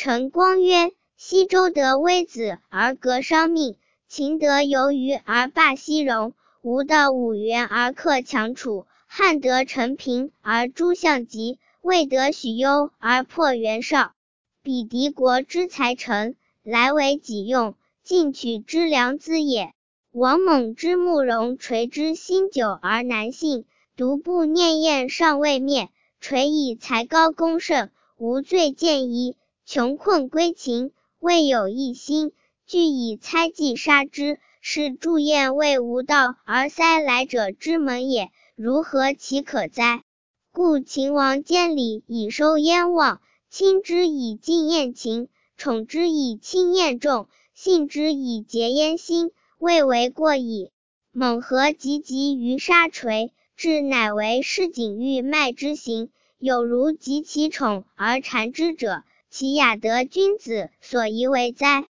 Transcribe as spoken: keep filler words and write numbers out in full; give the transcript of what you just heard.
陈光曰：西周得微子而革商命，秦得游鱼而霸西戎，吴得五原而克强楚，汉得陈平而诛项籍，魏得许攸而破袁绍。彼敌国之才臣，来为己用，进取之良资也。王猛之慕容垂之心久而难信，独步念燕尚未灭，垂以才高功盛，无罪见疑，穷困归秦，未有一心，俱以猜忌杀之，是祝燕为无道而塞来者之门也，如何其可哉？故秦王监礼以收燕望，亲之以敬燕秦，宠之以轻燕重，信之以结燕心，未为过矣。猛何急急于杀垂，至乃为市井欲卖之行，有如及其宠而缠之者，其雅得君子所宜为哉？